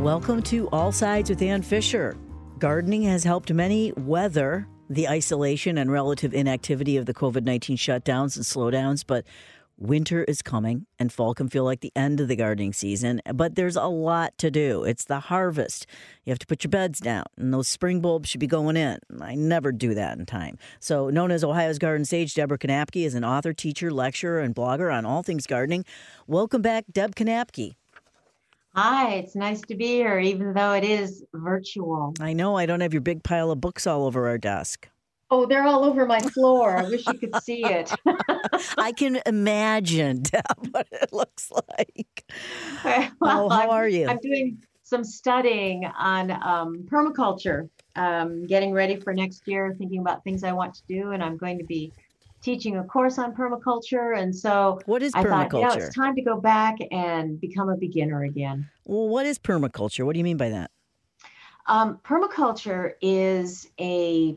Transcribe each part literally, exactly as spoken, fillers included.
Welcome to All Sides with Ann Fisher. Gardening has helped many weather the isolation and relative inactivity of the covid nineteen shutdowns and slowdowns, but winter is coming and fall can feel like the end of the gardening season, but there's a lot to do. It's the harvest. You have to put your beds down, and those spring bulbs should be going in. I never do that in time. So, known as Ohio's Garden Sage, Deborah Knapke is an author, teacher, lecturer, and blogger on all things gardening. Welcome back, Deb Knapke. Hi, it's nice to be here, even though it is virtual. I know I don't have your big pile of books all over our desk. Oh, they're all over my floor. I wish you could see it. I can imagine, Deb, what it looks like. Well, oh, how I'm, are you? I'm doing some studying on um, permaculture, um, getting ready for next year, thinking about things I want to do, and I'm going to be teaching a course on permaculture. And so what is I permaculture? thought, yeah, it's time to go back and become a beginner again. Well, what is permaculture? What do you mean by that? Um, permaculture is a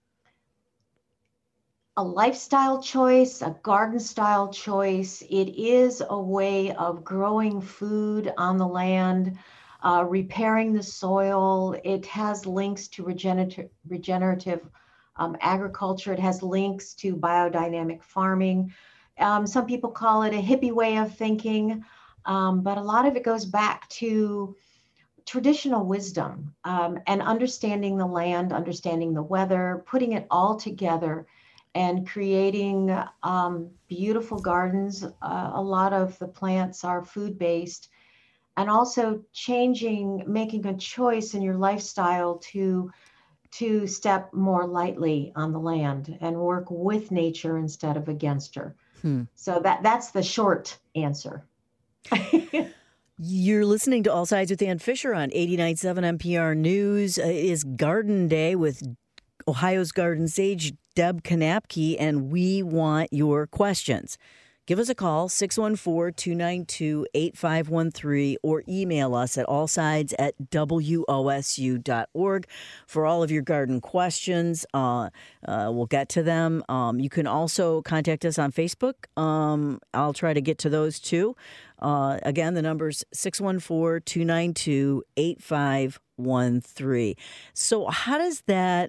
a lifestyle choice, a garden style choice. It is a way of growing food on the land, uh, repairing the soil. It has links to regenerative, regenerative um, agriculture. It has links to biodynamic farming. Um, some people call it a hippie way of thinking, um, but a lot of it goes back to traditional wisdom um, and understanding the land, understanding the weather, putting it all together and creating um, beautiful gardens. Uh, a lot of the plants are food-based, and also changing, making a choice in your lifestyle to, to step more lightly on the land and work with nature instead of against her. Hmm. So that, that's the short answer. You're listening to All Sides with Ann Fisher on eighty-nine point seven N P R News. It is Garden Day with Ohio's Garden Sage, Deb Knapke, and we want your questions. Give us a call, six one four, two nine two, eight five one three, or email us at allsides at W O S U dot org for all of your garden questions. Uh, uh, we'll get to them. Um, you can also contact us on Facebook. Um, I'll try to get to those too. Uh, again, the number's six one four, two nine two, eight five one three. So how does that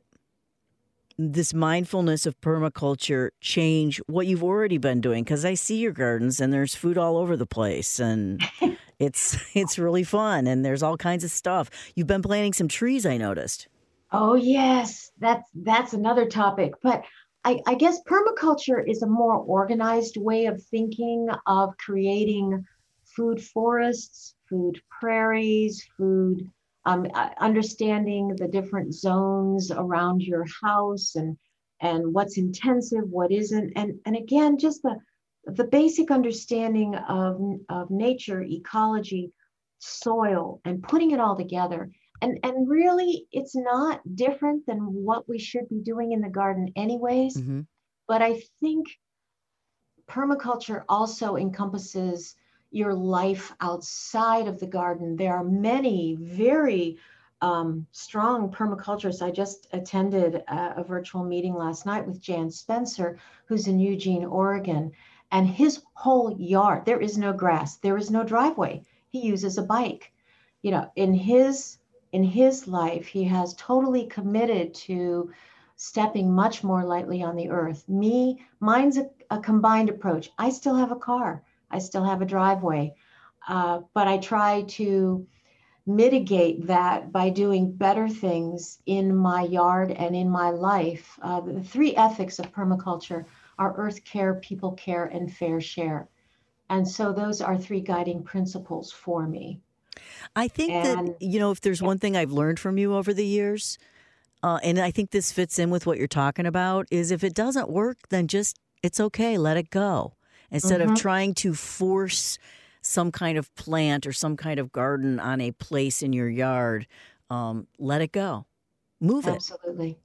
this mindfulness of permaculture change what you've already been doing? Because I see your gardens and there's food all over the place, and it's it's really fun, and there's all kinds of stuff. You've been planting some trees, I noticed. Oh, yes, that's that's another topic. But I, I guess permaculture is a more organized way of thinking of creating food forests, food prairies, food Um, understanding the different zones around your house and and what's intensive, what isn't, and and again, just the the basic understanding of of nature, ecology, soil, and putting it all together. And and really, it's not different than what we should be doing in the garden, anyways. Mm-hmm. But I think permaculture also encompasses your life outside of the garden. There are many very um, strong permaculturists. I just attended a, a virtual meeting last night with Jan Spencer, who's in Eugene, Oregon, and his whole yard, there is no grass, there is no driveway. He uses a bike. You know, in his in his life, he has totally committed to stepping much more lightly on the earth. Me, mine's a, a combined approach. I still have a car. I still have a driveway, uh, but I try to mitigate that by doing better things in my yard and in my life. Uh, the three ethics of permaculture are earth care, people care, and fair share. And so those are three guiding principles for me. I think and, that, you know, if there's yeah. one thing I've learned from you over the years, uh, and I think this fits in with what you're talking about, is if it doesn't work, then just, it's okay, let it go. Instead mm-hmm. of trying to force some kind of plant or some kind of garden on a place in your yard, um, let it go. Move it. Absolutely.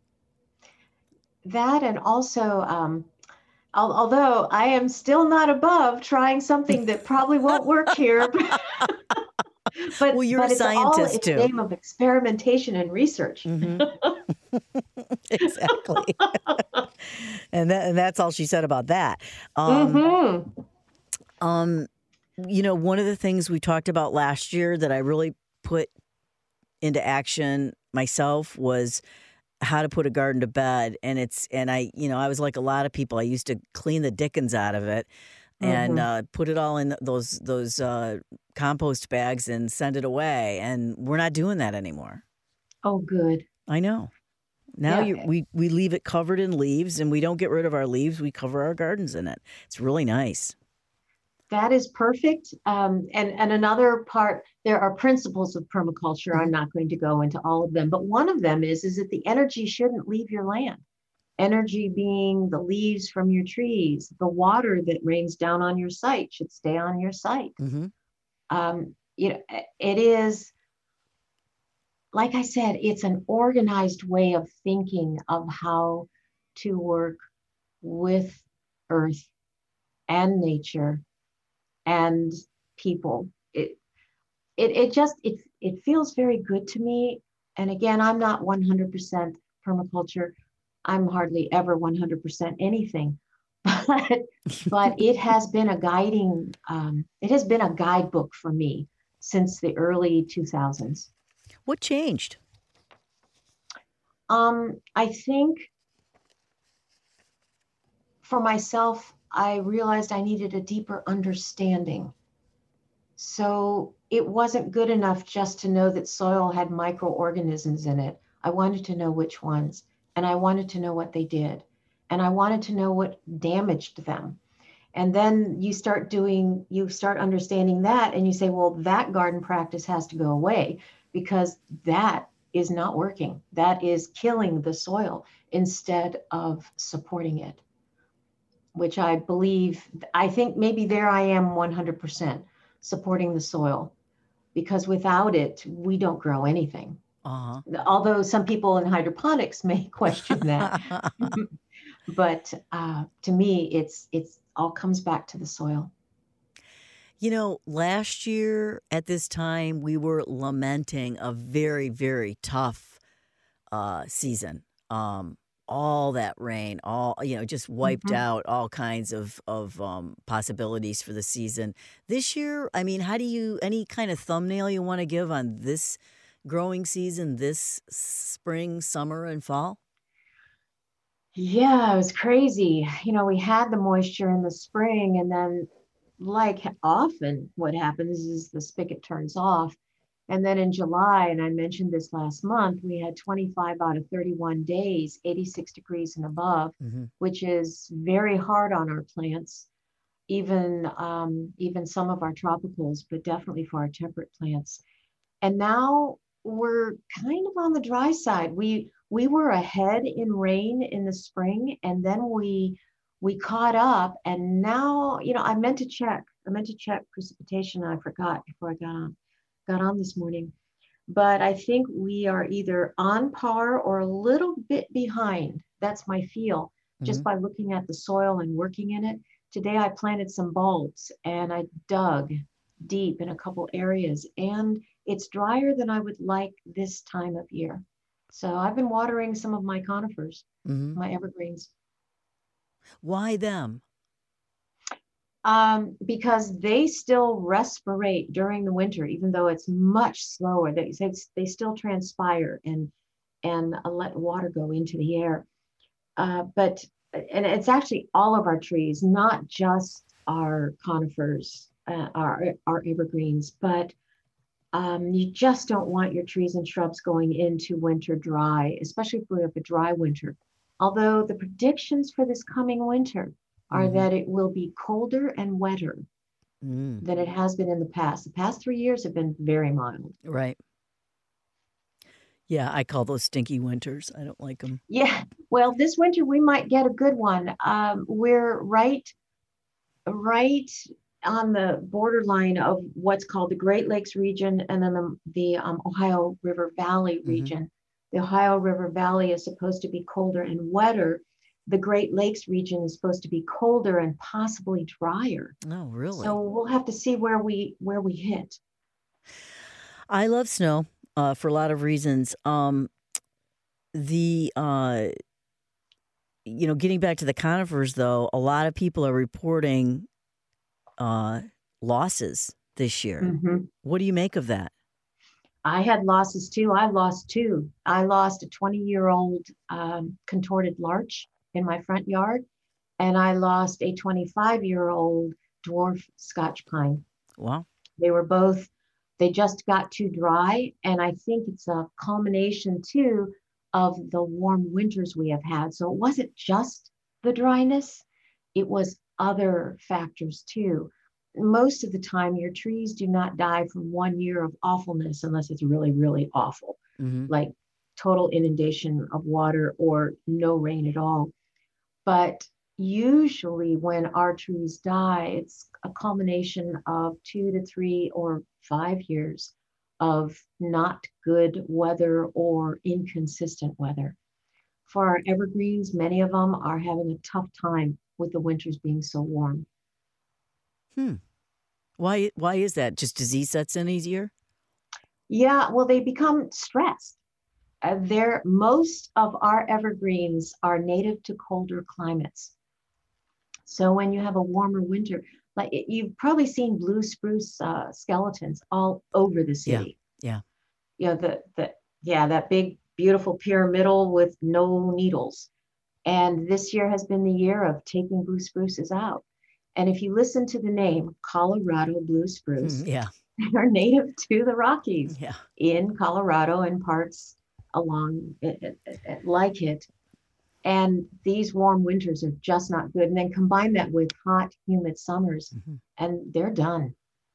That, and also, um, al- although I am still not above trying something that probably won't work here. But, well, you're but a scientist, it's too. It's a game of experimentation and research. Mm-hmm. Exactly. and, that, and that's all she said about that. Um, mm-hmm. um, you know, one of the things we talked about last year that I really put into action myself was how to put a garden to bed. And it's, and I, you know, I was like a lot of people. I used to clean the dickens out of it and Mhm. uh, put it all in those, those uh, compost bags and send it away. And we're not doing that anymore. Oh, good. I know. Now Yeah, you, we, we leave it covered in leaves, and we don't get rid of our leaves. We cover our gardens in it. It's really nice. that is perfect. Um, and, and another part, there are principles of permaculture. Mhm. I'm not going to go into all of them, but one of them is, is that the energy shouldn't leave your land. Energy being the leaves from your trees, the water that rains down on your site should stay on your site. Mm-hmm. Um, you know, it is, like I said, it's an organized way of thinking of how to work with earth and nature and people. It it it just it it feels very good to me. And again, I'm not one hundred percent permaculture. I'm hardly ever one hundred percent anything, but but it has been a guiding. Um, it has been a guidebook for me since the early two thousands. What changed? Um, I think for myself, I realized I needed a deeper understanding. So it wasn't good enough just to know that soil had microorganisms in it. I wanted to know which ones, and I wanted to know what they did, and I wanted to know what damaged them. And then you start doing, you start understanding that, and you say, well, that garden practice has to go away because that is not working. That is killing the soil instead of supporting it, which I believe, I think maybe there I am one hundred percent supporting the soil, because without it, we don't grow anything. Uh Although some people in hydroponics may question that, huh. but uh, to me, it's it's all comes back to the soil. You know, last year at this time, we were lamenting a very, very tough uh, season. Um, all that rain, all you know, just wiped Mhm. out all kinds of of um, possibilities for the season. This year, I mean, how do you any kind of thumbnail you want to give on this growing season, this spring, summer, and fall? Yeah, it was crazy. You know, we had the moisture in the spring, and then, like often, what happens is the spigot turns off. And then in July, and I mentioned this last month, we had twenty-five out of thirty-one days, eighty-six degrees and above, Hmm. which is very hard on our plants, even um, even some of our tropicals, but definitely for our temperate plants. And now we're kind of on the dry side. We we were ahead in rain in the spring, and then we we caught up. And now, you know, I meant to check. I meant to check precipitation. And I forgot before I got on got on this morning. But I think we are either on par or a little bit behind. That's my feel, Hmm. just by looking at the soil and working in it. Today I planted some bulbs and I dug deep in a couple areas, and it's drier than I would like this time of year. So I've been watering some of my conifers, Hmm. my evergreens, Why them? um, because they still respirate during the winter, even though it's much slower. They, they, they still transpire and and uh, let water go into the air. Uh, but and it's actually all of our trees, not just our conifers, uh, our our evergreens, but um, you just don't want your trees and shrubs going into winter dry, especially if we have a dry winter. Although the predictions for this coming winter are Hmm. that it will be colder and wetter Mm. than it has been in the past. The past three years have been very mild. Right. Yeah, I call those stinky winters. I don't like them. Yeah, well, this winter we might get a good one. Um, we're right right on the borderline of what's called the Great Lakes region and then the, the um, Ohio River Valley Hmm. region. The Ohio River Valley is supposed to be colder and wetter. The Great Lakes region is supposed to be colder and possibly drier. Oh, So really? we'll have to see where we where we hit. I love snow uh, for a lot of reasons. Um, the uh, you know, getting back to the conifers, though, a lot of people are reporting uh, losses this year. Mhm. What do you make of that? I had losses too. I lost two. I lost a twenty year old um, contorted larch in my front yard, and I lost a twenty-five year old dwarf Scotch pine. Wow. They were both, they just got too dry. And I think it's a culmination too of the warm winters we have had. So it wasn't just the dryness, it was other factors too. Most of the time, your trees do not die from one year of awfulness unless it's really, really awful, Mm-hmm. like total inundation of water or no rain at all. But usually, when our trees die, it's a culmination of two to three or five years of not good weather or inconsistent weather. For our evergreens, many of them are having a tough time with the winters being so warm. Hmm. Why? Why is that? Just disease sets in easier? Yeah, well, they become stressed. Uh, they're, most of our evergreens are native to colder climates. So when you have a warmer winter, like you've probably seen blue spruce uh, skeletons all over the Yeah. city. Yeah. You know, the, the, yeah, that big, beautiful pyramidal with no needles. And this year has been the year of taking blue spruces out. And if you listen to the name Colorado blue Hmm, spruce, yeah. they are native to the Rockies Yeah. in Colorado and parts along it, it, it, like it. And these warm winters are just not good. And then combine that with hot, humid summers, Mhm. and they're done.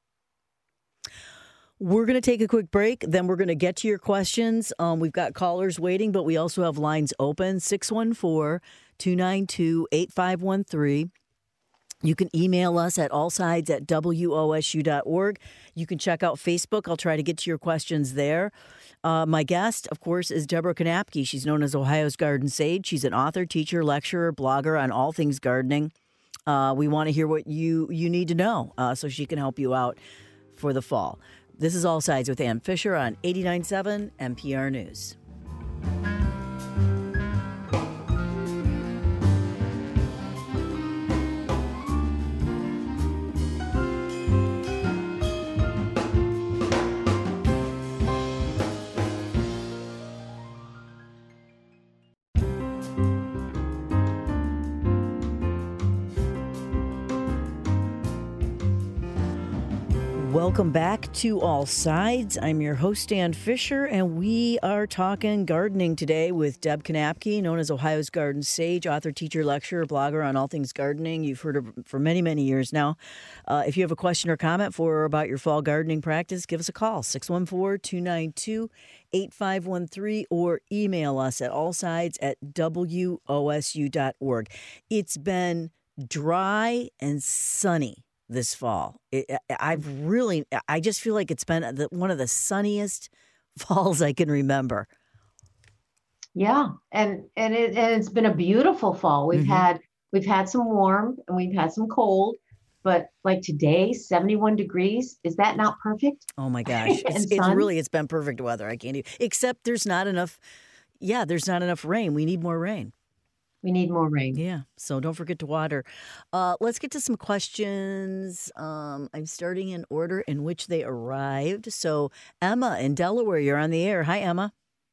We're going to take a quick break. Then we're going to get to your questions. Um, we've got callers waiting, but we also have lines open six one four, two nine two, eight five one three. You can email us at allsides at W O S U dot org. You can check out Facebook. I'll try to get to your questions there. Uh, my guest, of course, is Deborah Knapke. She's known as Ohio's Garden Sage. She's an author, teacher, lecturer, blogger on all things gardening. Uh, we want to hear what you, you need to know uh, so she can help you out for the fall. This is All Sides with Ann Fisher on eighty-nine point seven N P R News. Welcome back to All Sides. I'm your host, Ann Fisher, and we are talking gardening today with Deb Knapke, known as Ohio's Garden Sage, author, teacher, lecturer, blogger on all things gardening. You've heard her for many, many years now. Uh, if you have a question or comment for her about your fall gardening practice, give us a call, six one four, two nine two, eight five one three, or email us at allsides at W O S U dot org. It's been dry and sunny this fall. It, I've really, I just feel like it's been the, one of the sunniest falls I can remember. Yeah, and and it and it's been a beautiful fall. We've Mm-hmm. had we've had some warm and we've had some cold, but like today, seventy-one degrees. Is that not perfect? Oh my gosh, it's And it's sun. really it's been perfect weather. I can't even, except there's not enough. Yeah, there's not enough rain. We need more rain. We need more rain. Yeah, so don't forget to water. Uh, let's get to some questions. Um, I'm starting in order in which they arrived. So Emma in Delaware, you're on the air. Hi, Emma.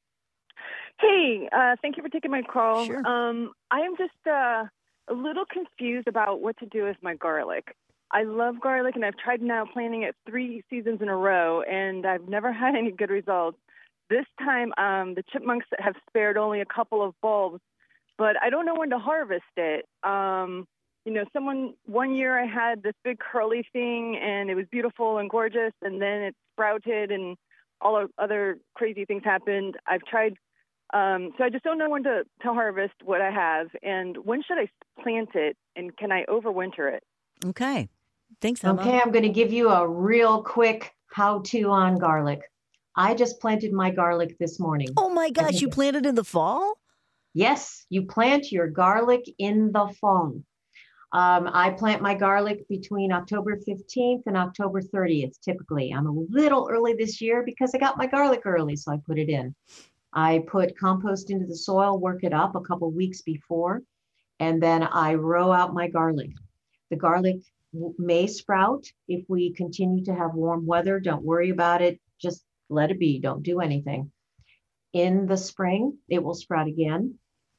Hey, uh, thank you for taking my call. Sure. Um, I am just uh, a little confused about what to do with my garlic. I love garlic, and I've tried now planting it three seasons in a row, and I've never had any good results. This time, um, the chipmunks have spared only a couple of bulbs, but I don't know when to harvest it. Um, you know, someone, one year I had this big curly thing, and it was beautiful and gorgeous, and then it sprouted, and all of other crazy things happened. I've tried, um, so I just don't know when to, to harvest what I have, and when should I plant it, and can I overwinter it? Okay. Thanks, Emma. Okay, I'm going to give you a real quick how-to on garlic. I just planted my garlic this morning. Oh my gosh, you planted in the fall? Yes, you plant your garlic in the fall. Um, I plant my garlic between October fifteenth and October thirtieth, typically. I'm a little early this year because I got my garlic early, so I put it in. I put compost into the soil, work it up a couple weeks before, and then I row out my garlic. The garlic may sprout if we continue to have warm weather. Don't worry about it. Just let it be, don't do anything. In the spring, it will sprout again.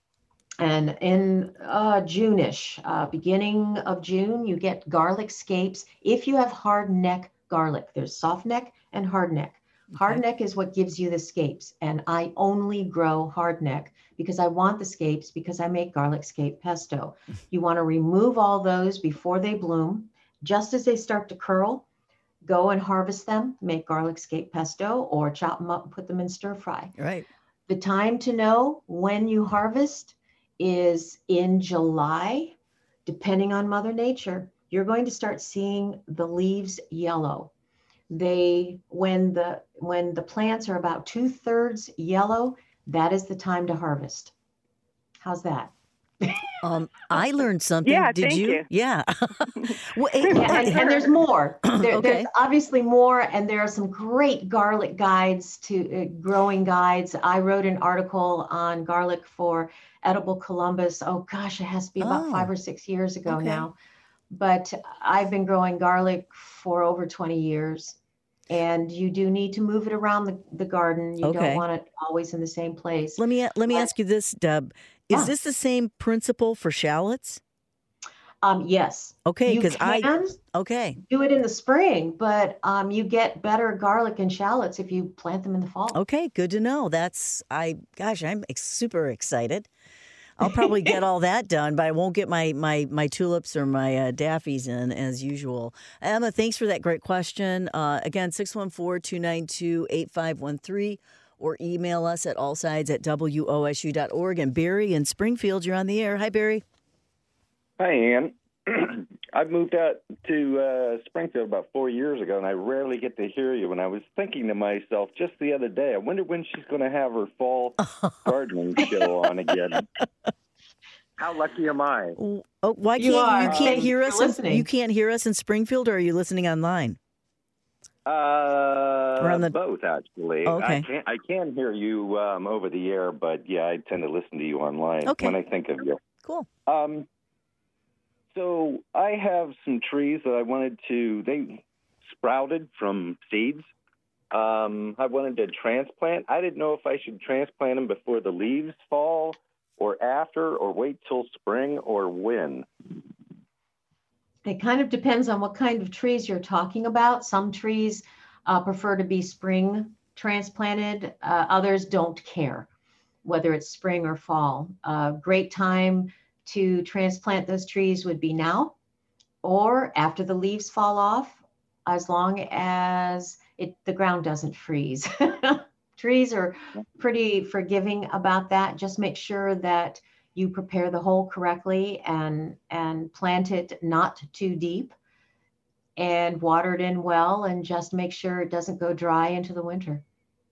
And in uh, June-ish, uh, beginning of June, you get garlic scapes. If you have hard neck garlic, there's soft neck and hard neck. Hard Okay. neck is what gives you the scapes. And I only grow hard neck because I want the scapes because I make garlic scape pesto. You want to remove all those before they bloom. Just as they start to curl, go and harvest them, make garlic scape pesto, or chop them up and put them in stir fry. Right. The time to know when you harvest is in July, depending on Mother Nature. You're going to start seeing the leaves yellow. They, when the when the plants are about two thirds yellow, that is the time to harvest. How's that? Um, I learned something. Yeah, Did thank you? you. Yeah. Well, eh, Yeah, and, and there's more. There, Okay. There's obviously more, and there are some great garlic guides to uh, growing guides. I wrote an article on garlic for Edible Columbus. Oh gosh, it has to be about Oh, five or six years ago okay. now. But I've been growing garlic for over twenty years. And you do need to move it around the, the garden. You don't Okay. want it always in the same place. Let me let me But ask you this, Deb. Is yeah, this the same principle for shallots? um, yes, Okay, you because I can okay. do it in the spring, but um, you get better garlic and shallots if you plant them in the fall. Okay, good to know. That's I gosh, I'm ex- super excited. I'll probably get all that done, but I won't get my my my tulips or my uh, daffies in as usual. Emma, thanks for that great question. Uh, again, six one four, two nine two, eight five one three or email us at allsides at W O S U dot org. And Barry in Springfield, you're on the air. Hi, Barry. Hi, Ann. I moved out to uh, Springfield about four years ago, and I rarely get to hear you. And I was thinking to myself just the other day, I wonder when she's going to have her fall gardening show on again. How lucky am I? Oh, why You can't you are. can't Thank you hear for us? In, listening. you can't hear us in Springfield, or are you listening online? Uh, Or on the- both, actually. Oh, okay. I can I can hear you um, over the air, but yeah, I tend to listen to you online Okay. when I think of you. Cool. Um, so I have some trees that I wanted to, they sprouted from seeds. Um, I wanted to transplant. I didn't know if I should transplant them before the leaves fall or after, or wait till spring, or when. It kind of depends on what kind of trees you're talking about. Some trees uh, prefer to be spring transplanted. Uh, others don't care whether it's spring or fall. Uh, great time to transplant those trees would be now or after the leaves fall off, as long as it the ground doesn't freeze. Trees are pretty forgiving about that. Just make sure that you prepare the hole correctly and and plant it not too deep and water it in well, and just make sure it doesn't go dry into the winter.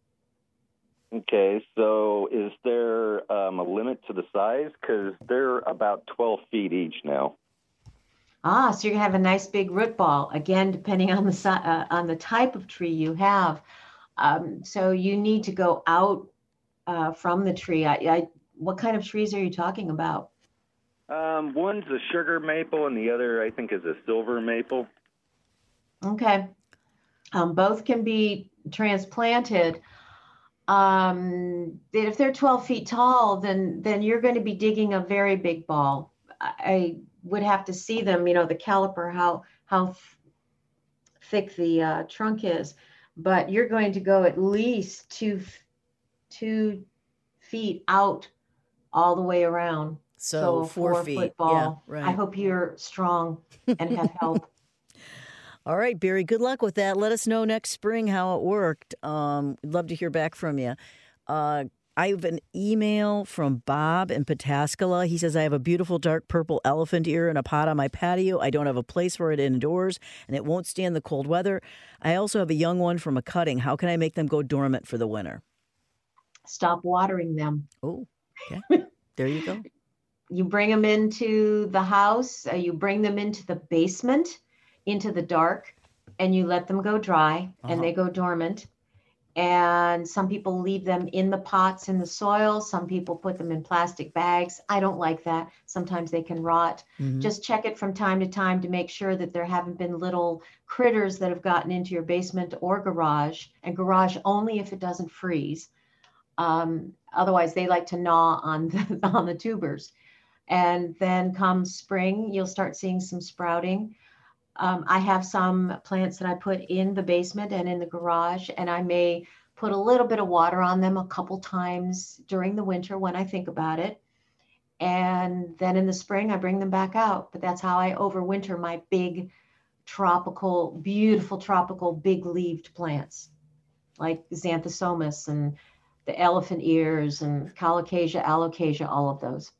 Okay, so is there um, a limit to the size? Because they're about twelve feet each now. Ah, so you're gonna have a nice big root ball. Again, depending on the si- uh, on the type of tree you have. Um, so you need to go out uh, from the tree. I, I, what kind of trees are you talking about? Um, one's a sugar maple, and the other, I think, is a silver maple. Okay. Um, both can be transplanted. Um, if they're twelve feet tall, then then you're going to be digging a very big ball. I, I would have to see them, you know, the caliper, how how th- thick the uh, trunk is, but you're going to go at least two two feet out all the way around. So, So a four four feet. foot ball. Yeah, right. I hope you're strong and have help. All right, Barry, good luck with that. Let us know next spring how it worked. Um, we'd love to hear back from you. Uh, I have an email from Bob in Pataskala. He says, I have a beautiful dark purple elephant ear in a pot on my patio. I don't have a place for it indoors, and it won't stand the cold weather. I also have a young one from a cutting. How can I make them go dormant for the winter? Stop watering them. Oh, okay. There you go. You bring them into the house, uh, you bring them into the basement, into the dark, and you let them go dry, Uh-huh. and they go dormant. And some people leave them in the pots in the soil. Some people put them in plastic bags. I don't like that. Sometimes they can rot. Mhm. Just check it from time to time to make sure that there haven't been little critters that have gotten into your basement or garage, and garage only if it doesn't freeze. Um, otherwise, they like to gnaw on the, on the tubers. And then come spring, you'll start seeing some sprouting. Um, I have some plants that I put in the basement and in the garage, and I may put a little bit of water on them a couple times during the winter when I think about it. And then in the spring, I bring them back out. But that's how I overwinter my big tropical, beautiful tropical big leaved plants like Xanthosomus and the elephant ears and Colocasia, Alocasia, all of those.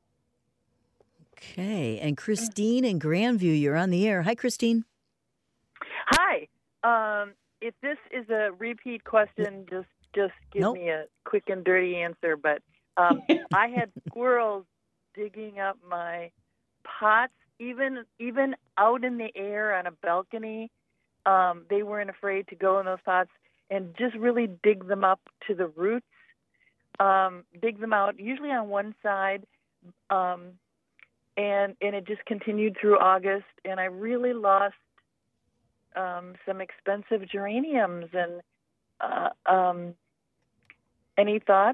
Okay. And Christine in Grandview, you're on the air. Hi, Christine. Hi. Um, if this is a repeat question, just just give Nope. me a quick and dirty answer. But um, I had squirrels digging up my pots, even even out in the air on a balcony. Um, they weren't afraid to go in those pots and just really dig them up to the roots. Um, dig them out, usually on one side. Um, And and it just continued through August, and I really lost um, some expensive geraniums. And uh, um, any thoughts?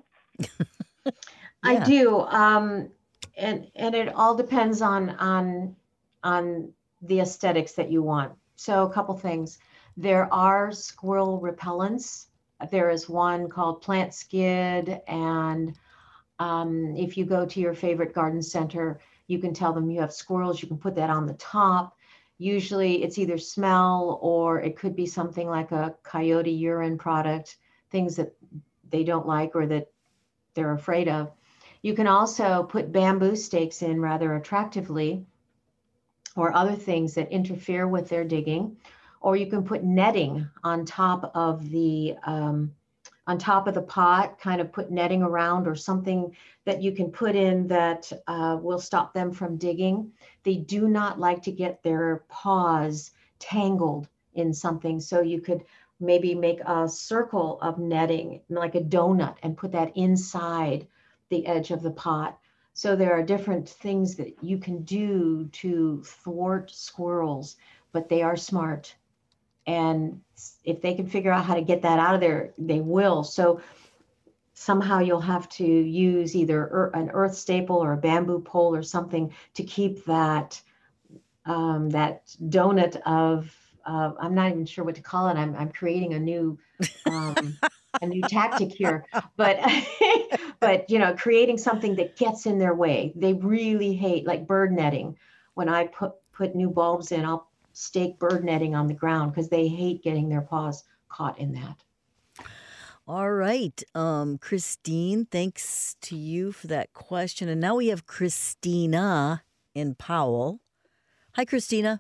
I Yeah. do. Um, and and it all depends on on on the aesthetics that you want. So a couple things. There are squirrel repellents. There is one called Plant Skid, and um, if you go to your favorite garden center, you can tell them you have squirrels. You can put that on the top. Usually it's either smell or it could be something like a coyote urine product, things that they don't like or that they're afraid of. You can also put bamboo stakes in rather attractively, or other things that interfere with their digging. Or you can put netting on top of the um, on top of the pot, kind of put netting around, or something that you can put in that uh, will stop them from digging. They do not like to get their paws tangled in something. So you could maybe make a circle of netting, like a donut, and put that inside the edge of the pot. So there are different things that you can do to thwart squirrels, but they are smart. And if they can figure out how to get that out of there, they will. So somehow you'll have to use either an earth staple or a bamboo pole or something to keep that um, that donut of uh, I'm not even sure what to call it. I'm I'm creating a new um, a new tactic here, but but you know, creating something that gets in their way. They really hate, like bird netting. When I put put new bulbs in, I'll stake bird netting on the ground because they hate getting their paws caught in that. All right. Um, Christine, thanks to you for that question. And now we have Christina in Powell. Hi, Christina.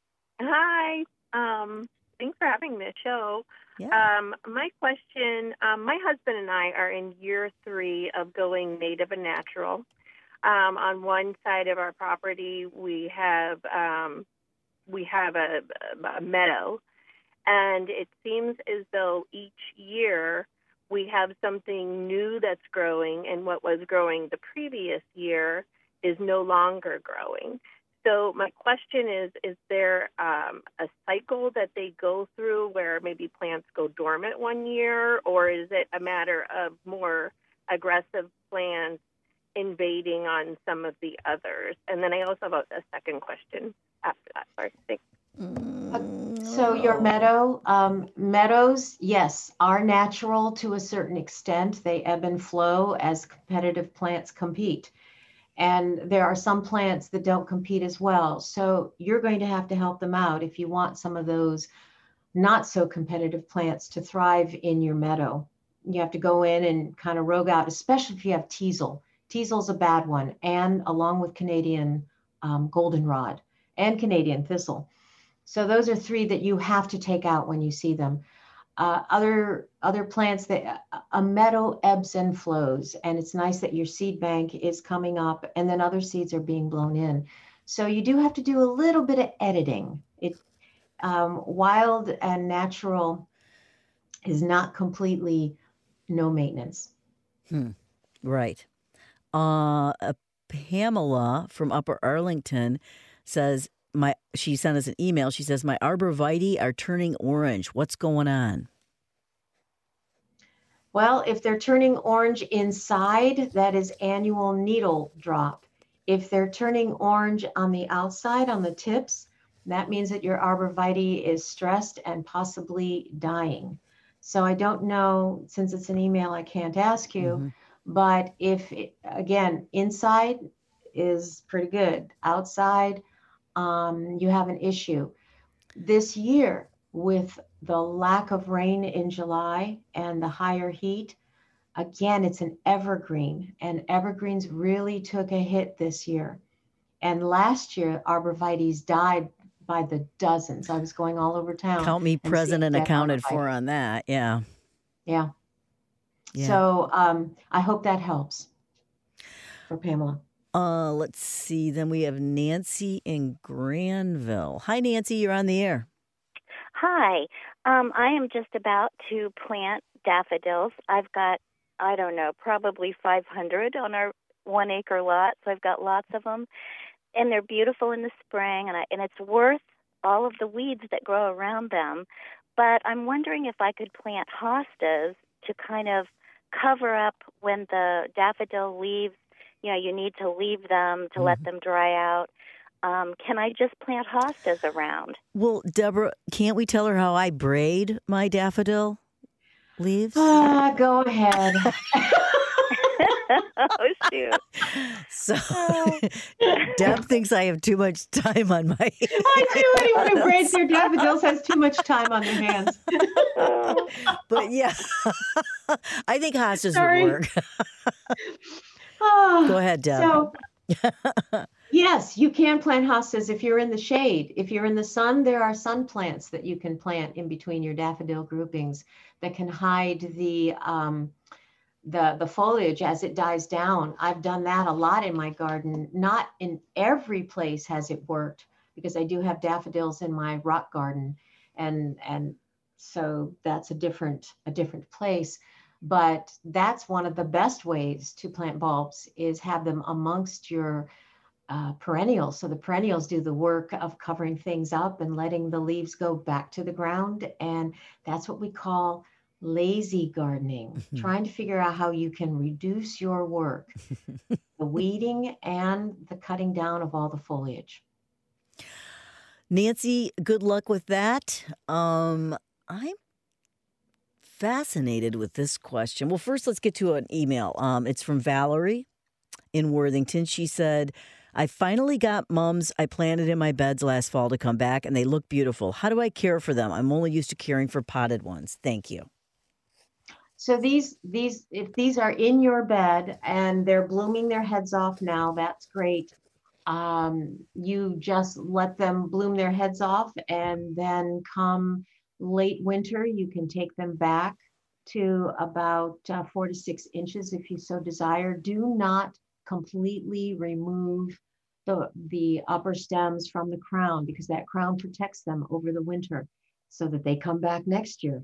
Hi. Um, thanks for having this show. Yeah. Um, my question, um, my husband and I are in year three of going native and natural. Um, on one side of our property, we have um, we have a, a meadow, and it seems as though each year we have something new that's growing, and what was growing the previous year is no longer growing. So my question is, is there um, a cycle that they go through where maybe plants go dormant one year, or is it a matter of more aggressive plants invading on some of the others? And then I also have a, a second question after that. Sorry. Thanks. So your meadow, um, meadows, yes, are natural to a certain extent. They ebb and flow as competitive plants compete. And there are some plants that don't compete as well. So you're going to have to help them out if you want some of those not so competitive plants to thrive in your meadow. You have to go in and kind of rogue out, especially if you have teasel. Teasel's a bad one, and along with Canadian um, goldenrod and Canadian thistle. So those are three that you have to take out when you see them. Uh, other other plants, that a meadow ebbs and flows, and it's nice that your seed bank is coming up and then other seeds are being blown in. So you do have to do a little bit of editing. It um, wild and natural is not completely no maintenance. Hmm. Right. Uh, uh, Pamela from Upper Arlington says, "My." She sent us an email. She says, "My arborvitae are turning orange. What's going on?" Well, if they're turning orange inside, that is annual needle drop. If they're turning orange on the outside, on the tips, that means that your arborvitae is stressed and possibly dying. So I don't know, since it's an email, I can't ask you, Mm-hmm. but if, it, again, inside is pretty good. Outside, um, you have an issue. This year, with the lack of rain in July and the higher heat, again, it's an evergreen, and evergreens really took a hit this year. And last year, arborvitaes died by the dozens. I was going all over town. Count me and present seeing and dead accounted arborvitae. for on that. Yeah. Yeah. Yeah. So um, I hope that helps for Pamela. Uh, let's see. Then we have Nancy in Granville. Hi, Nancy. You're on the air. Hi. Um, I am just about to plant daffodils. I've got, I don't know, probably five hundred on our one acre lot. So I've got lots of them, and they're beautiful in the spring, and I, and it's worth all of the weeds that grow around them. But I'm wondering if I could plant hostas to kind of cover up when the daffodil leaves. You know, you need to leave them to mm-hmm. let them dry out. Um, can I just plant hostas around? Well, Deborah, can't we tell her how I braid my daffodil leaves? Ah, go ahead. Oh, shoot. So, Deb thinks I have too much time on my hands. I do. Anyone who braids their daffodils has too much time on their hands. But yeah, I think hostas Sorry. would work. Oh, go ahead, Deb. So, yes, you can plant hostas if you're in the shade. If you're in the sun, there are sun plants that you can plant in between your daffodil groupings that can hide the um, the the foliage as it dies down. I've done that a lot in my garden. Not in every place has it worked, because I do have daffodils in my rock garden, and and so that's a different a different place. But that's one of the best ways to plant bulbs, is have them amongst your uh, perennials. So the perennials do the work of covering things up and letting the leaves go back to the ground. And that's what we call lazy gardening, mm-hmm. trying to figure out how you can reduce your work, the weeding and the cutting down of all the foliage. Nancy, good luck with that. Um, I'm fascinated with this question. Well, first, let's get to an email. Um, it's from Valerie in Worthington. She said, I finally got mums I planted in my beds last fall to come back, and they look beautiful. How do I care for them? I'm only used to caring for potted ones. Thank you. So these, these, if these are in your bed and they're blooming their heads off now, that's great. Um, you just let them bloom their heads off, and then come late winter, you can take them back to about uh, four to six inches if you so desire. Do not completely remove the, the upper stems from the crown, because that crown protects them over the winter so that they come back next year.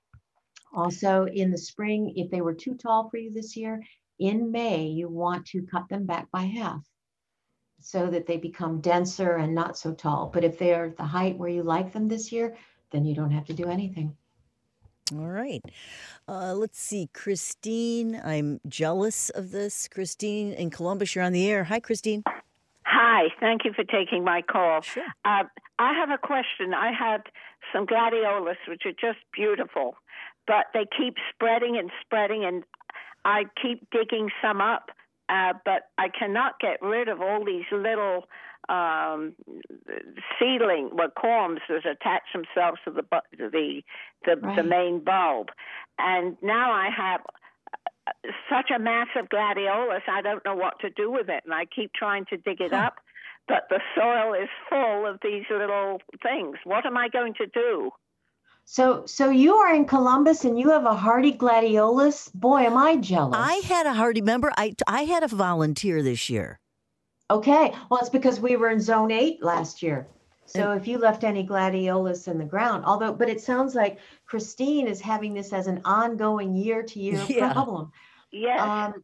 Also in the spring, if they were too tall for you this year, in May, you want to cut them back by half so that they become denser and not so tall. But if they're at the height where you like them this year, then you don't have to do anything. All right. Uh, let's see. Christine, I'm jealous of this. Christine in Columbus, you're on the air. Hi, Christine. Hi. Thank you for taking my call. Sure. Uh, I have a question. I had some gladiolus, which are just beautiful, but they keep spreading and spreading, and I keep digging some up, uh, but I cannot get rid of all these little Um, seedling, well, corms that attach themselves to the the the, right. the main bulb, and now I have such a massive gladiolus. I don't know what to do with it, and I keep trying to dig it huh. up, but the soil is full of these little things. What am I going to do? So, so you are in Columbus and you have a hardy gladiolus. Boy, am I jealous! I had a hardy. Remember, I I had a volunteer this year. Okay, well, it's because we were in zone eight last year. So if you left any gladiolus in the ground, although, but it sounds like Christine is having this as an ongoing year to year Yeah. problem. Yes. Um,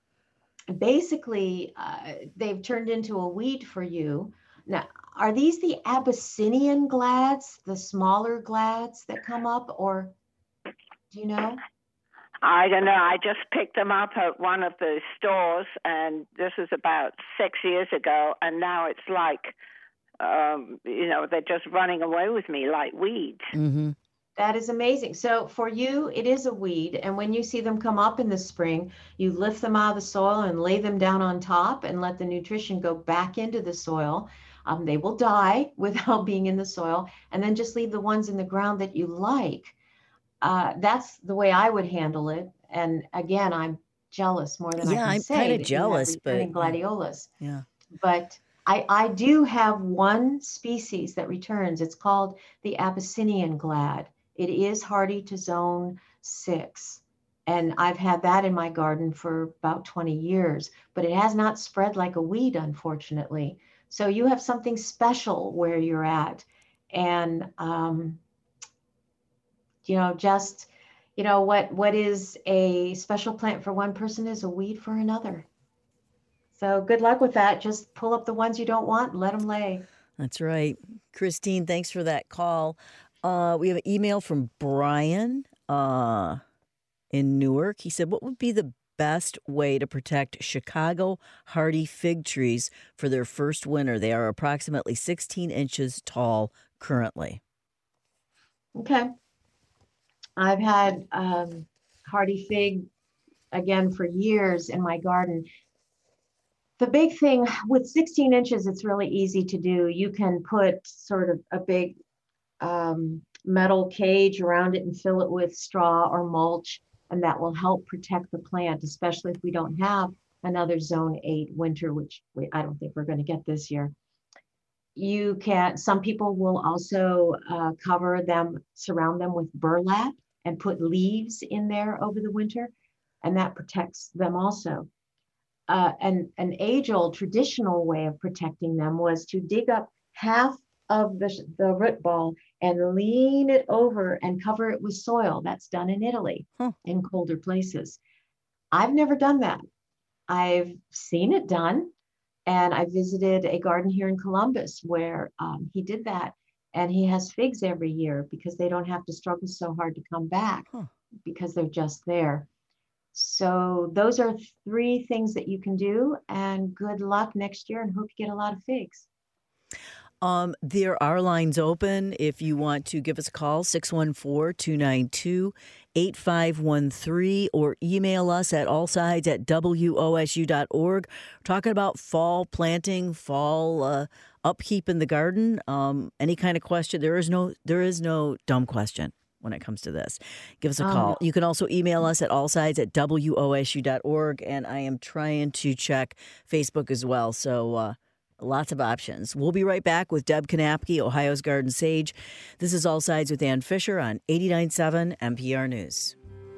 basically, uh, they've turned into a weed for you. Now, are these the Abyssinian glads, the smaller glads that come up, or do you know? I don't know. I just picked them up at one of the stores, and this is about six years ago, and now it's like, um, you know, they're just running away with me like weeds. Mm-hmm. That is amazing. So for you, it is a weed. And when you see them come up in the spring, you lift them out of the soil and lay them down on top and let the nutrition go back into the soil. Um, they will die without being in the soil, and then just leave the ones in the ground that you like. Uh, that's the way I would handle it. And again, I'm jealous more than Yeah, I can I'm say. kinda that you have jealous, but- returning gladiolus. Yeah. But I, I do have one species that returns. It's called the Abyssinian glad. It is hardy to zone six. And I've had that in my garden for about twenty years, but it has not spread like a weed, unfortunately. So you have something special where you're at. And, um, you know, just, you know, what, what is a special plant for one person is a weed for another. So good luck with that. Just pull up the ones you don't want and let them lay. That's right. Christine, thanks for that call. Uh, we have an email from Brian uh, in Newark. He said, what would be the best way to protect Chicago hardy fig trees for their first winter? They are approximately sixteen inches tall currently. Okay. I've had um, hardy fig, again, for years in my garden. The big thing with sixteen inches, it's really easy to do. You can put sort of a big um, metal cage around it and fill it with straw or mulch, and that will help protect the plant, especially if we don't have another zone eight winter, which we, I don't think we're going to get this year. You can, some people will also uh, cover them, surround them with burlap and put leaves in there over the winter, and that protects them also. Uh, and an age-old traditional way of protecting them was to dig up half of the, the root ball and lean it over and cover it with soil. That's done in Italy, huh. in colder places. I've never done that. I've seen it done, and I visited a garden here in Columbus where um, he did that, and he has figs every year because they don't have to struggle so hard to come back huh. because they're just there. So those are three things that you can do, and good luck next year, and hope you get a lot of figs. Um, there are lines open if you want to give us a call, six one four, two nine two, eight five one three, or email us at allsides at W O S U dot org. We're talking about fall planting, fall uh, upkeep in the garden. Um, any kind of question. There is no, there is no dumb question when it comes to this. Give us a call. Um, you can also email us at allsides at W O S U dot org, and I am trying to check Facebook as well. So, uh, lots of options. We'll be right back with Deb Kanapke, Ohio's Garden Sage. This is All Sides with Ann Fisher on eighty-nine point seven N P R News.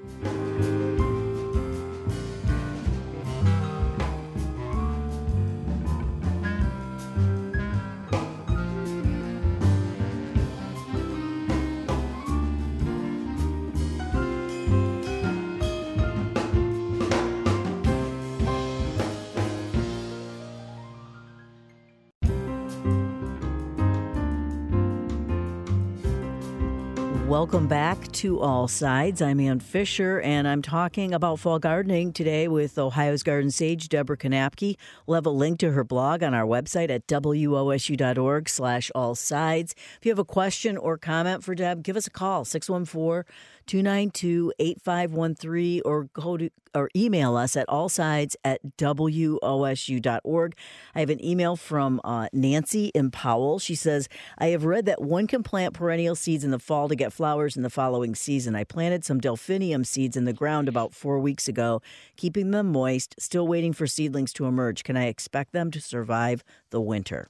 Welcome back to All Sides. I'm Ann Fisher, and I'm talking about fall gardening today with Ohio's Garden Sage, Deborah Kanapke. We'll have a link to her blog on our website at W O S U dot org slash all sides. If you have a question or comment for Deb, give us a call, six one four, two nine two, eight five one three, or go to or email us at allsides at W O S U dot org. I have an email from uh, Nancy in Powell. She says, I have read that one can plant perennial seeds in the fall to get flowers in the following season. I planted some delphinium seeds in the ground about four weeks ago, keeping them moist, still waiting for seedlings to emerge. Can I expect them to survive the winter?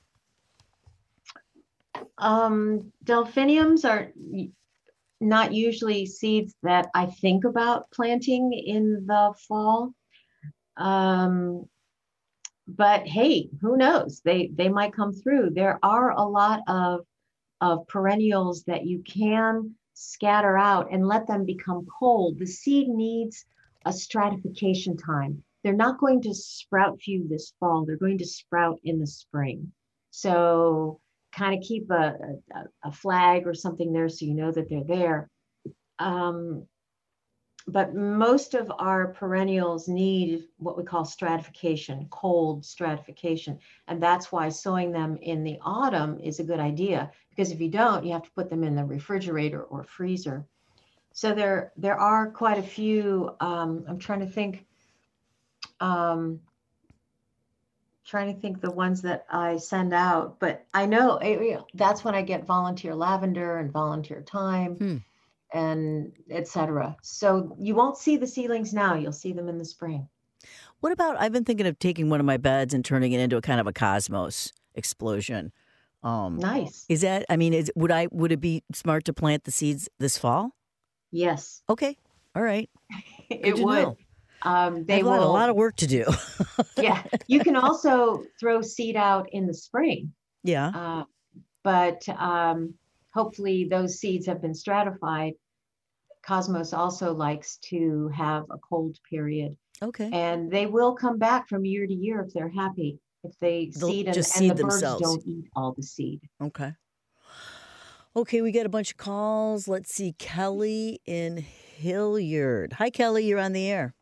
Um, delphiniums are not usually seeds that I think about planting in the fall. Um, but hey, who knows? They they might come through. There are a lot of of perennials that you can scatter out and let them become cold. The seed needs a stratification time. They're not going to sprout for you this fall. They're going to sprout in the spring. So kind of keep a, a, a flag or something there so you know that they're there. Um, but most of our perennials need what we call stratification, cold stratification. And that's why sowing them in the autumn is a good idea, because if you don't, you have to put them in the refrigerator or freezer. So there, there are quite a few, um, I'm trying to think, um, trying to think the ones that I send out, but I know it, that's when I get volunteer lavender and volunteer thyme. Hmm. And et cetera. So you won't see the seedlings now. You'll see them in the spring. What about, I've been thinking of taking one of my beds and turning it into a kind of a cosmos explosion. Um, nice. Is that, I mean, is would I, would it be smart to plant the seeds this fall? Yes. Okay. All right. It would. Um, they I've will, got a lot of work to do. Yeah. You can also throw seed out in the spring. Yeah. Uh, but um, hopefully those seeds have been stratified. Cosmos also likes to have a cold period. Okay. And they will come back from year to year if they're happy. If they They'll seed and, just and seed the birds themselves. don't eat all the seed. Okay. Okay, we got a bunch of calls. Let's see. Kelly in Hilliard. Hi, Kelly. You're on the air.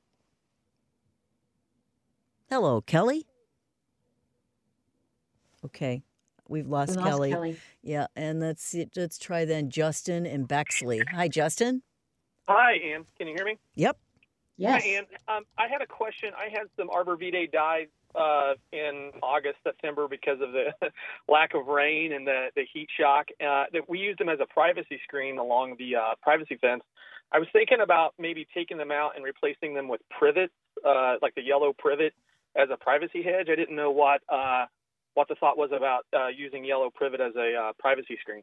Hello, Kelly. Okay. We've lost, We lost Kelly. Kelly. Yeah, and let's see. Let's try then Justin in Bexley. Hi, Justin. Hi, Ann. Can you hear me? Yep. Yes. Hi, Ann. Um, I had a question. I had some Arbor Vitae die uh, in August, September because of the lack of rain and the, the heat shock. Uh, that we used them as a privacy screen along the uh, privacy fence. I was thinking about maybe taking them out and replacing them with privets, uh, like the yellow privet, as a privacy hedge. I didn't know what uh, what the thought was about uh, using yellow privet as a uh, privacy screen.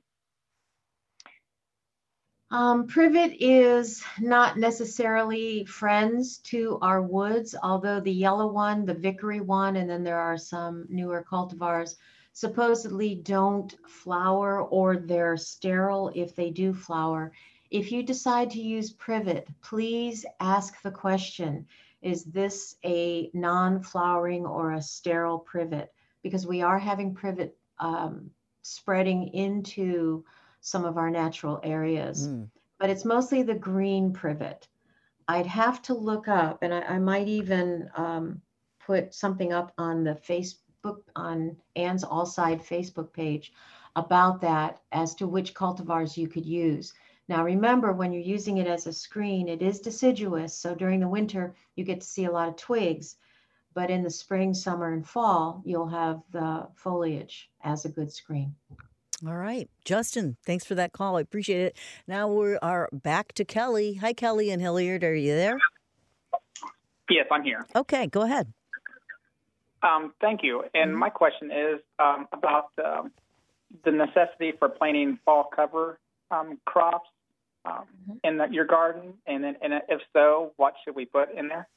Um, privet is not necessarily friends to our woods, although the yellow one, the Vickery one, and then there are some newer cultivars, supposedly don't flower, or they're sterile if they do flower. If you decide to use privet, please ask the question, is this a non-flowering or a sterile privet? Because we are having privet um, spreading into some of our natural areas, mm. but it's mostly the green privet. I'd have to look up, and I, I might even um, put something up on the Facebook, on Ann's Allside Facebook page about that as to which cultivars you could use. Now, remember, when you're using it as a screen, it is deciduous. So during the winter, you get to see a lot of twigs, but in the spring, summer, and fall, you'll have the foliage as a good screen. All right. Justin, thanks for that call. I appreciate it. Now we are back to Kelly. Hi, Kelly in Hilliard. Are you there? Yes, I'm here. Okay, go ahead. Um, thank you. And mm-hmm. my question is um, about um, the necessity for planting fall cover um, crops um, mm-hmm. in the, your garden. And, then, and if so, what should we put in there?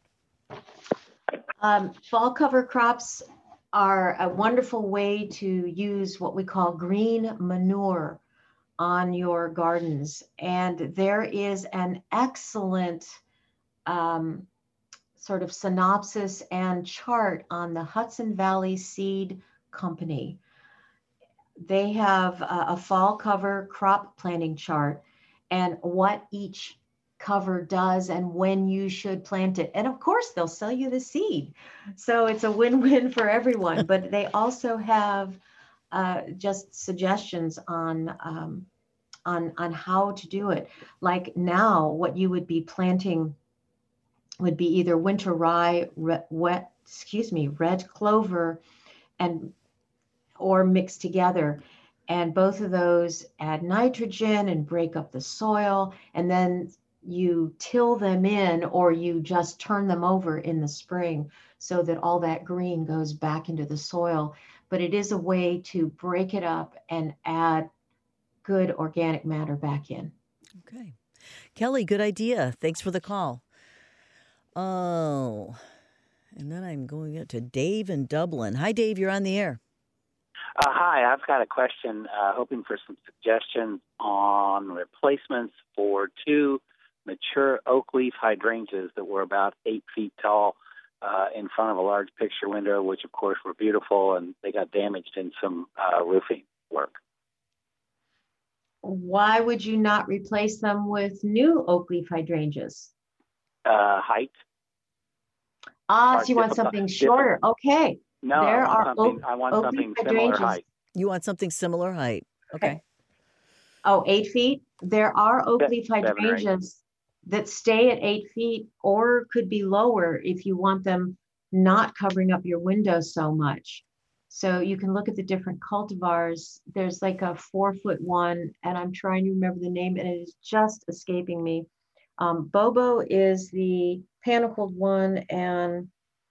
Um, fall cover crops are a wonderful way to use what we call green manure on your gardens. And there is an excellent um, sort of synopsis and chart on the Hudson Valley Seed Company. They have a, a fall cover crop planting chart and what each cover does and when you should plant it. And of course, they'll sell you the seed. So it's a win-win for everyone. But they also have uh, just suggestions on, um, on, on how to do it. Like now, what you would be planting would be either winter rye, red, wet, excuse me, red clover, and or mixed together. And both of those add nitrogen and break up the soil. And then you till them in, or you just turn them over in the spring so that all that green goes back into the soil. But it is a way to break it up and add good organic matter back in. Okay. Kelly, good idea. Thanks for the call. Oh, And then I'm going to Dave in Dublin. Hi, Dave. You're on the air. Uh, hi, I've got a question, uh, hoping for some suggestions on replacements for two mature oak leaf hydrangeas that were about eight feet tall uh, in front of a large picture window, which, of course, were beautiful, and they got damaged in some uh, roofing work. Why would you not replace them with new oak leaf hydrangeas? Uh, height. Ah, Or so you want difficult- something shorter. Okay. No, There I want are something, oak- I want oak something leaf similar hydrangeas. height. You want something similar height. Okay. Oh, eight feet? There are oak Se- leaf seven or eight. hydrangeas that stay at eight feet or could be lower if you want them not covering up your windows so much. So you can look at the different cultivars. There's like a four foot one, and I'm trying to remember the name, and it is just escaping me. Um, Bobo is the panicled one, and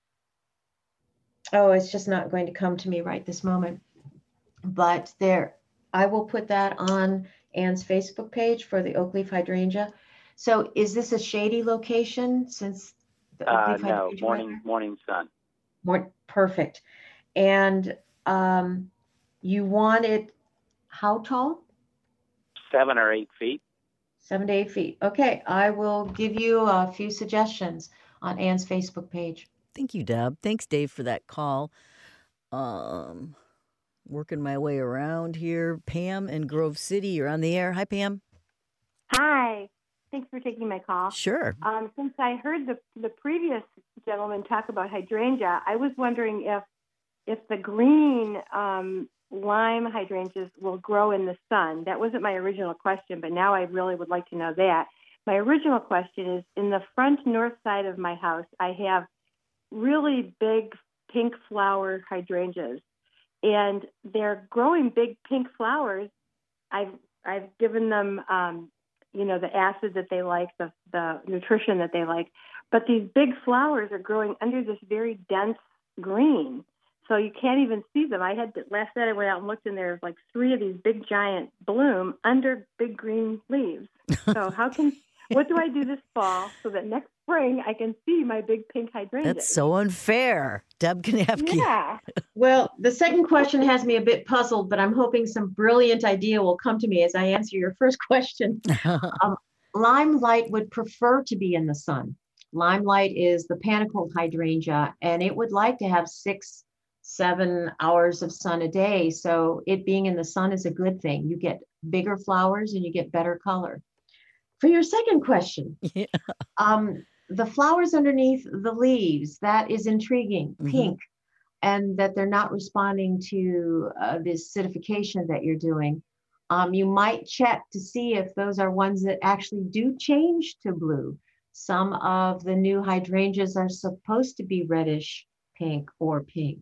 oh, it's just not going to come to me right this moment. But there, I will put that on Anne's Facebook page for the oak leaf hydrangea. So is this a shady location since the oak Uh, leaf no, hydrangea morning, weather? morning sun. More perfect. And um, you want it how tall? Seven or eight feet. Seven to eight feet. Okay, I will give you a few suggestions on Anne's Facebook page. Thank you, Deb. Thanks, Dave, for that call. Um, working my way around here. Pam in Grove City, you're on the air. Hi, Pam. Hi. Thanks for taking my call. Sure. Um, since I heard the the previous gentleman talk about hydrangea, I was wondering if if the green um, lime hydrangeas will grow in the sun. That wasn't my original question, but now I really would like to know that. My original question is, in the front north side of my house, I have really big pink flower hydrangeas, and they're growing big pink flowers. I've I've given them, um, you know, the acid that they like, the the nutrition that they like, but these big flowers are growing under this very dense green, so you can't even see them. I had to, last night I went out and looked, and there's like three of these big giant bloom under big green leaves. So how can what do I do this fall so that next spring I can see my big pink hydrangeas? That's so unfair. Deb Kanapke. Yeah. Well, the second question has me a bit puzzled, but I'm hoping some brilliant idea will come to me as I answer your first question. um, Limelight would prefer to be in the sun. Limelight is the panicled hydrangea, and it would like to have six, seven hours of sun a day. So it being in the sun is a good thing. You get bigger flowers and you get better color. For your second question, Yeah. um, the flowers underneath the leaves, that is intriguing, Mhm. pink, and that they're not responding to uh, this acidification that you're doing. Um, you might check to see if those are ones that actually do change to blue. Some of the new hydrangeas are supposed to be reddish pink or pink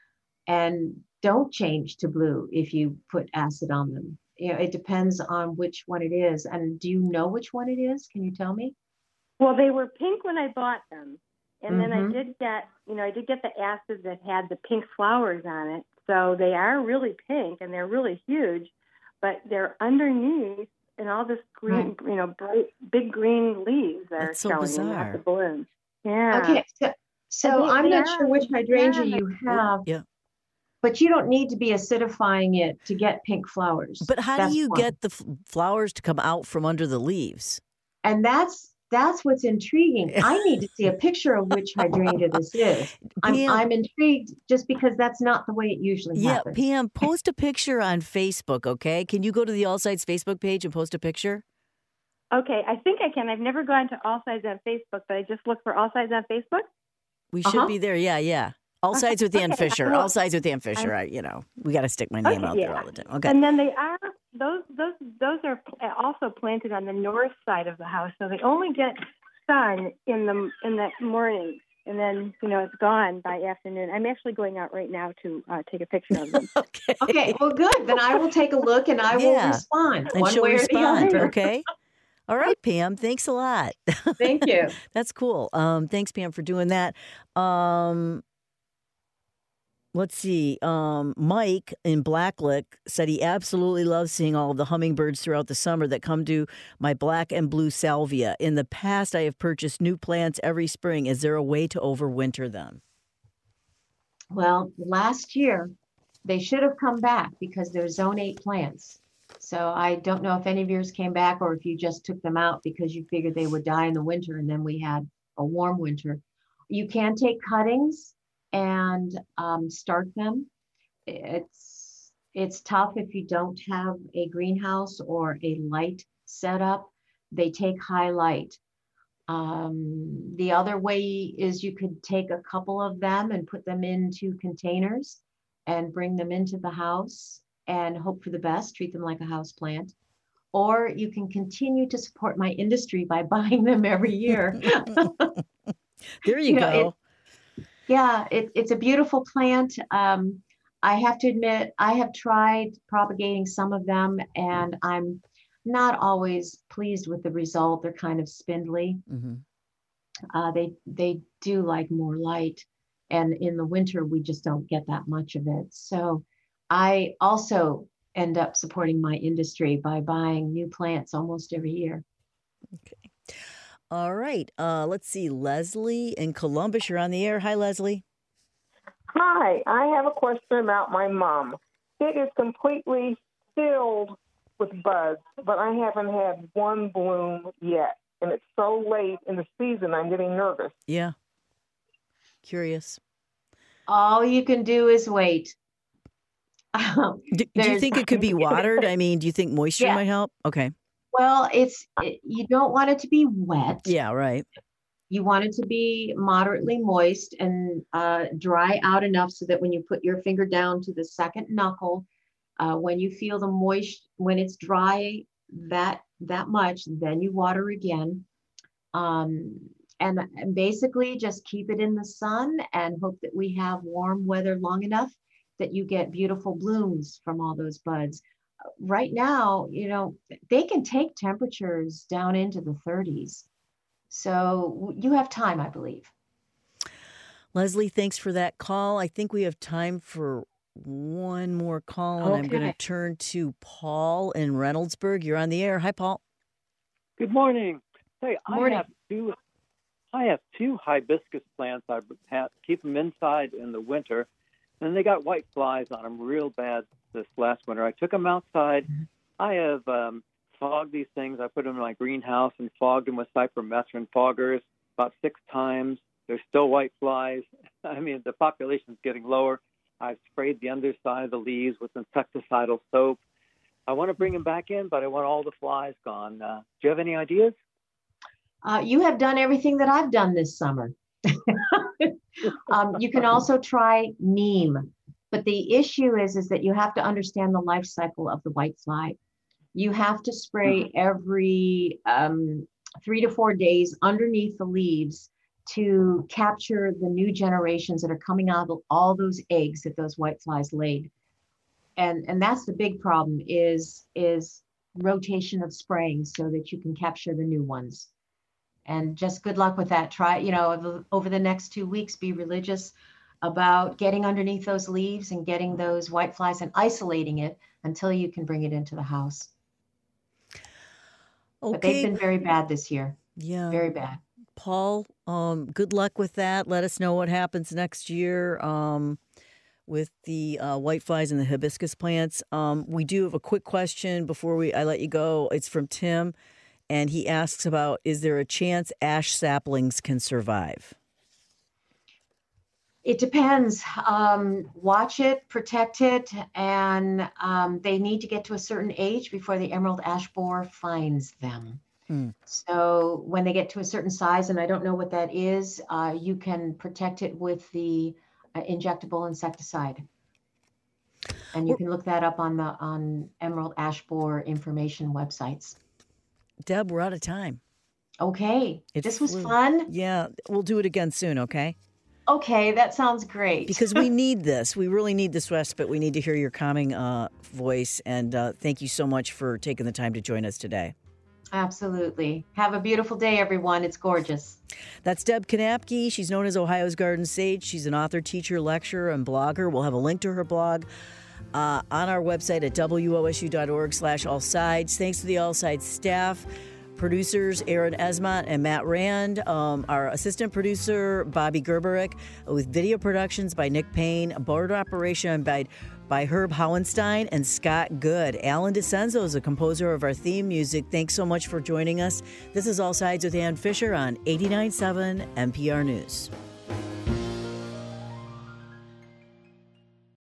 and don't change to blue if you put acid on them. You know, it depends on which one it is. And do you know which one it is? Can you tell me? Well, they were pink when I bought them. And then I Mhm. did get, you know, I did get the acid that had the pink flowers on it. So they are really pink and they're really huge, but they're underneath and all this green, you know, bright, big green leaves are That's so showing and bizarre. not the bloom. Yeah. Okay, so, so they- I'm they not are- sure which they hydrangea are you like- have, Yeah. but you don't need to be acidifying it to get pink flowers. But how That's do you one. get the f- flowers to come out from under the leaves? And that's that's what's intriguing. I need to see a picture of which hydrangea this is. I'm Pam- I'm intrigued just because that's not the way it usually Yeah, happens. Pam, post a picture on Facebook, okay? Can you go to the All Sides Facebook page and post a picture? Okay, I think I can. I've never gone to All Sides on Facebook, but I just look for All Sides on Facebook. We should Uh-huh. be there. Yeah, yeah. All Sides with Ann Okay, Fisher. well, All Sides with Ann Fisher. I, you know, we got to stick my name Okay, out there yeah. all the time. Okay. And then they are those those those are pl- also planted on the north side of the house, so they only get sun in the in the morning, and then you know it's gone by afternoon. I'm actually going out right now to uh, take a picture of them. Okay. Okay, well, good. Then I will take a look and I will Yeah. respond And one she'll way or the respond. other. Okay. All right, Pam. Thanks a lot. Thank you. That's cool. Um, thanks, Pam, for doing that. Um, let's see. Um, Mike in Blacklick said he absolutely loves seeing all of the hummingbirds throughout the summer that come to my black and blue salvia. In the past, I have purchased new plants every spring. Is there a way to overwinter them? Well, last year they should have come back because they're zone eight plants. So I don't know if any of yours came back or if you just took them out because you figured they would die in the winter and then we had a warm winter. You can take cuttings and um, start them. It's it's tough if you don't have a greenhouse or a light setup. They take high light. Um, the other way is you could take a couple of them and put them into containers and bring them into the house and hope for the best, treat them like a house plant. Or you can continue to support my industry by buying them every year. There you, you know, go. It, yeah, it, it's a beautiful plant. Um, I have to admit, I have tried propagating some of them and I'm not always pleased with the result. They're kind of spindly. Mm-hmm. Uh, they they do like more light. And in the winter, we just don't get that much of it. So I also end up supporting my industry by buying new plants almost every year. Okay. All right. Uh, let's see. Leslie in Columbus, you're on the air. Hi, Leslie. Hi. I have a question about my mom. It is completely filled with buds, but I haven't had one bloom yet. And it's so late in the season, I'm getting nervous. Yeah. Curious. All you can do is wait. do, do you think it could be watered? I mean, do you think moisture yeah. might help? Okay. Well, it's it, you don't want it to be wet. Yeah, right. You want it to be moderately moist and uh, dry out enough so that when you put your finger down to the second knuckle, uh, when you feel the moist, when it's dry that that much, then you water again. Um, and, and basically just keep it in the sun and hope that we have warm weather long enough that you get beautiful blooms from all those buds. Right now, you know, they can take temperatures down into the thirties. So you have time, I believe. Leslie, thanks for that call. I think we have time for one more call, and okay. I'm going to turn to Paul in Reynoldsburg. You're on the air. Hi, Paul. Good morning. Hey, Good morning. I have two. I have two hibiscus plants. I have, keep them inside in the winter, and they got white flies on them real bad this last winter. I took them outside. Mm-hmm. I have um, fogged these things. I put them in my greenhouse and fogged them with cypermethrin foggers about six times. There's still white flies. I mean, the population's getting lower. I've sprayed the underside of the leaves with insecticidal soap. I want to bring them back in, but I want all the flies gone. Uh, do you have any ideas? Uh, you have done everything that I've done this summer. um, you can also try neem, but the issue is, is that you have to understand the life cycle of the whitefly. You have to spray every um, three to four days underneath the leaves to capture the new generations that are coming out of all those eggs that those whiteflies laid. And, and that's the big problem is, is rotation of spraying so that you can capture the new ones. And just good luck with that. Try, you know, over the next two weeks, be religious about getting underneath those leaves and getting those whiteflies and isolating it until you can bring it into the house. Okay. But they've been very bad this year. Yeah. Very bad. Paul, um, good luck with that. Let us know what happens next year um, with the uh, whiteflies and the hibiscus plants. Um, we do have a quick question before we I let you go. It's from Tim. And he asks about, is there a chance ash saplings can survive? It depends. Um, watch it, protect it, and um, they need to get to a certain age before the emerald ash borer finds them. Hmm. So when they get to a certain size, and I don't know what that is, uh, you can protect it with the uh, injectable insecticide. And you can look that up on the on emerald ash borer information websites. Deb, we're out of time. Okay. It this was flew. fun. Yeah. We'll do it again soon, okay? Okay. That sounds great. Because we need this. We really need this respite. We need to hear your calming uh, voice. And uh, thank you so much for taking the time to join us today. Absolutely. Have a beautiful day, everyone. It's gorgeous. That's Deb Kanapke. She's known as Ohio's Garden Sage. She's an author, teacher, lecturer, and blogger. We'll have a link to her blog Uh, on our website at W O S U dot org slash all sides. Thanks to the All Sides staff. producers Aaron Esmont and Matt Rand. Um, our assistant producer Bobby Gerberick, with video productions by Nick Payne, board operation by by Herb Howenstein and Scott Good. Alan DeCenzo is the composer of our theme music. Thanks so much for joining us. This is All Sides with Ann Fisher on eighty-nine point seven N P R News.